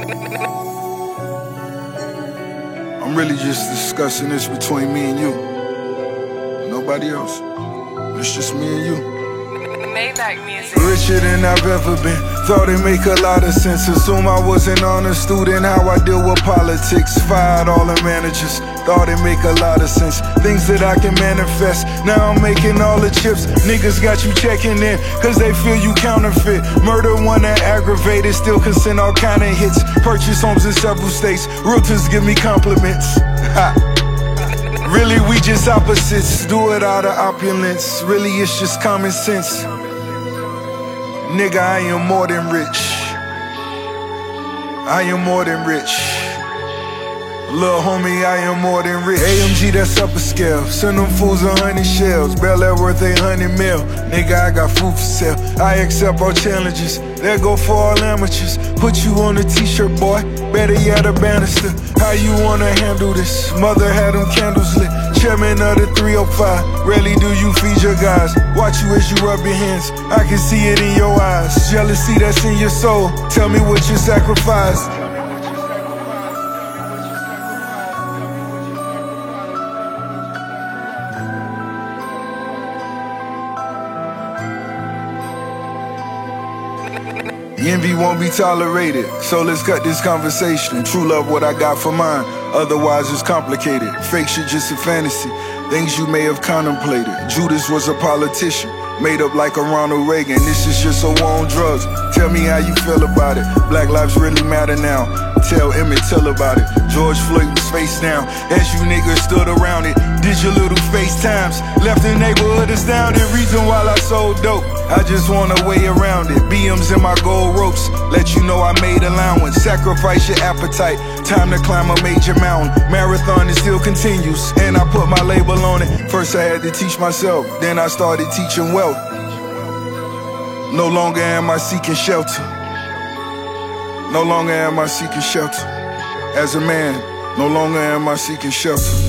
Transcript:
I'm really just discussing this between me and you. Nobody else. It's just me and you. Maybach music. Richer than I've ever been. Thought it make a lot of sense. Assume I was an honor student. How I deal with politics. Fired all the managers. Thought it make a lot of sense. Things that I can manifest. Now I'm making all the chips. Niggas got you checking in, cause they feel you counterfeit. Murder one that aggravated. Still can send all kind of hits. Purchase homes in several states. Realtors give me compliments. Ha. Really, we just opposites. Do it out of opulence. Really, it's just common sense. Nigga, I am more than rich. I am more than rich. Lil' homie, I am more than rich. AMG, that's upper scale. Send them fools 100 shells. Bel Air worth 800 mil. Nigga, I got food for sale. I accept all challenges. There go for all amateurs. Put you on a t-shirt, boy. Better yet, a banister. How you wanna handle this? Mother had them candles lit. Chairman of the 305. Rarely do you feed your guys. Watch you as you rub your hands. I can see it in your eyes. Jealousy that's in your soul. Tell me what you sacrificed. Envy won't be tolerated, so let's cut this conversation. True love what I got for mine, otherwise it's complicated. Fake shit just a fantasy, things you may have contemplated. Judas was a politician, made up like a Ronald Reagan. This is just a war on drugs. Tell me how you feel about it. Black lives really matter now. Tell Emmett Till about it. George Floyd was face down as you niggas stood around it. Did your little FaceTimes, left the neighborhood astounded. Reason why I sold dope, I just want a way around it. BMs in my gold ropes, let you know I made allowance. Sacrifice your appetite, time to climb a major mountain. Marathon, it still continues, and I put my label on it. First I had to teach myself, then I started teaching wealth. No longer am I seeking shelter. No longer am I seeking shelter. As a man, no longer am I seeking shelter.